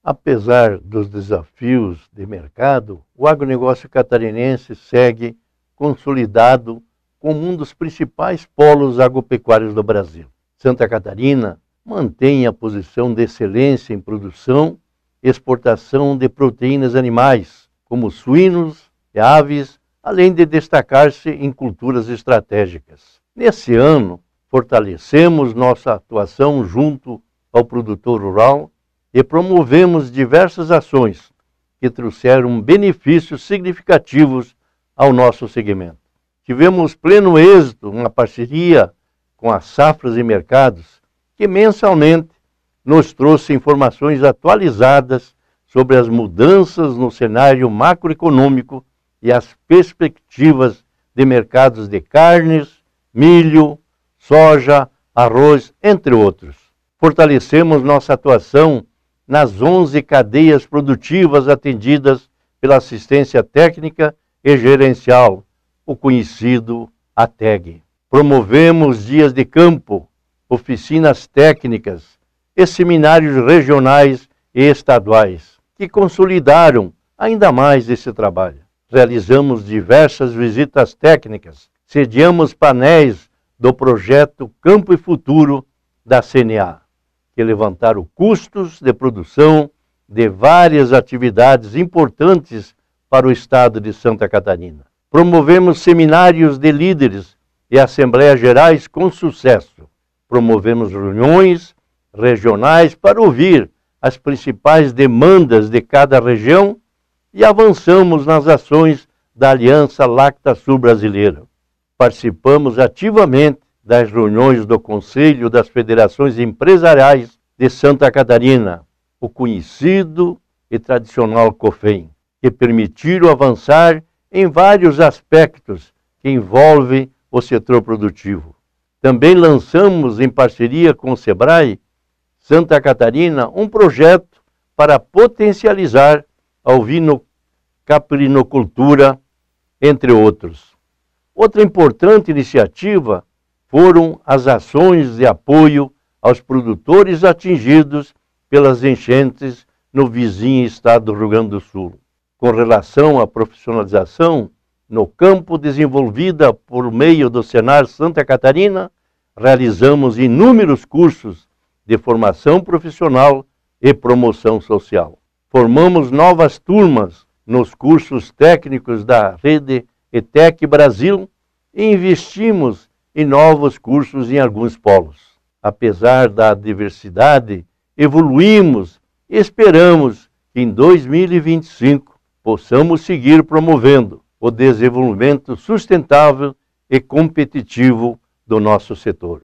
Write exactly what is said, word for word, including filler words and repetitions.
Apesar dos desafios de mercado, o agronegócio catarinense segue consolidado como um dos principais polos agropecuários do Brasil. Santa Catarina mantém a posição de excelência em produção e exportação de proteínas animais, como suínos e aves, além de destacar-se em culturas estratégicas. Nesse ano, fortalecemos nossa atuação junto ao produtor rural e promovemos diversas ações que trouxeram benefícios significativos ao nosso segmento. Tivemos pleno êxito na parceria com as Safras e Mercados, que mensalmente nos trouxe informações atualizadas sobre as mudanças no cenário macroeconômico e as perspectivas de mercados de carnes, milho, soja, arroz, entre outros. Fortalecemos nossa atuação nas onze cadeias produtivas atendidas pela assistência técnica e gerencial, o conhecido A T E G. Promovemos dias de campo, oficinas técnicas e seminários regionais e estaduais, que consolidaram ainda mais esse trabalho. Realizamos diversas visitas técnicas, sediamos painéis do projeto Campo e Futuro da C N A, que levantaram custos de produção de várias atividades importantes para o estado de Santa Catarina. Promovemos seminários de líderes e assembleias gerais com sucesso. Promovemos reuniões regionais para ouvir as principais demandas de cada região e avançamos nas ações da Aliança Lacta Sul Brasileira. Participamos ativamente das reuniões do Conselho das Federações Empresariais de Santa Catarina, o conhecido e tradicional COFEM, que permitiram avançar em vários aspectos que envolvem o setor produtivo. Também lançamos, em parceria com o SEBRAE Santa Catarina, um projeto para potencializar a ovino-caprinocultura, entre outros. Outra importante iniciativa foram as ações de apoio aos produtores atingidos pelas enchentes no vizinho estado do Rio Grande do Sul. Com relação à profissionalização no campo desenvolvida por meio do Senar Santa Catarina, realizamos inúmeros cursos de formação profissional e promoção social. Formamos novas turmas nos cursos técnicos da rede E T E C Brasil e investimos em novos cursos em alguns polos. Apesar da diversidade, evoluímos e esperamos que em dois mil e vinte e cinco possamos seguir promovendo o desenvolvimento sustentável e competitivo do nosso setor.